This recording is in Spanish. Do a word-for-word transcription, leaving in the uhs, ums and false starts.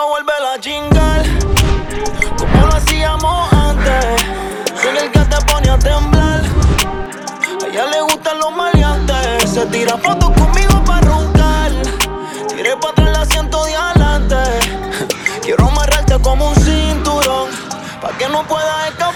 quiero volver a chingar como lo hacíamos antes. Soy el que te pone a temblar. A ella le gustan los maleantes. Se tira fotos conmigo pa' roncar. Tiré pa' atrás el asiento de adelante. Quiero amarrarte como un cinturón pa' que no puedas escapar.